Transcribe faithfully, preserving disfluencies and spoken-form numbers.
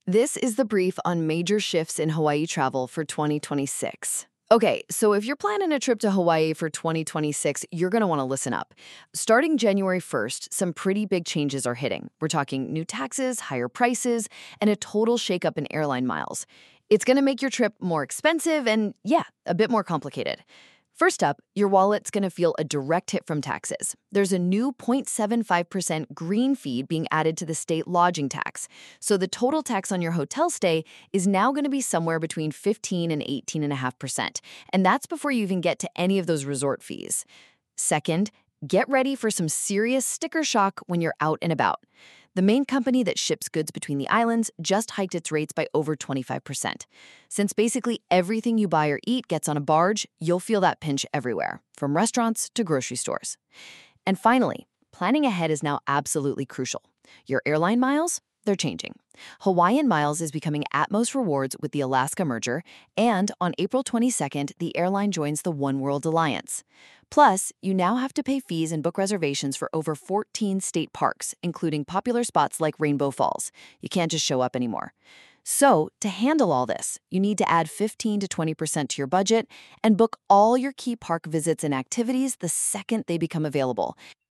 This is the brief on major shifts in Hawaii travel for twenty twenty-six. Okay, so if you're planning a trip to Hawaii for twenty twenty-six, you're going to want to listen up. Starting January first, some pretty big changes are hitting. We're talking new taxes, higher prices, and a total shakeup in airline miles. It's going to make your trip more expensive and, yeah, a bit more complicated. First up, your wallet's going to feel a direct hit from taxes. There's a new zero point seven five percent green fee being added to the state lodging tax. So the total tax on your hotel stay is now going to be somewhere between fifteen and eighteen point five percent. And that's before you even get to any of those resort fees. Second, get ready for some serious sticker shock when you're out and about. The main company that ships goods between the islands just hiked its rates by over twenty-five percent. Since basically everything you buy or eat gets on a barge, you'll feel that pinch everywhere, from restaurants to grocery stores. And finally, planning ahead is now absolutely crucial. Your airline miles? They're changing. Hawaiian Miles is becoming Atmos Rewards with the Alaska merger, and on April twenty-second, the airline joins the One World Alliance. Plus, you now have to pay fees and book reservations for over fourteen state parks, including popular spots like Rainbow Falls. You can't just show up anymore. So, to handle all this, you need to add fifteen to twenty percent to your budget and book all your key park visits and activities the second they become available.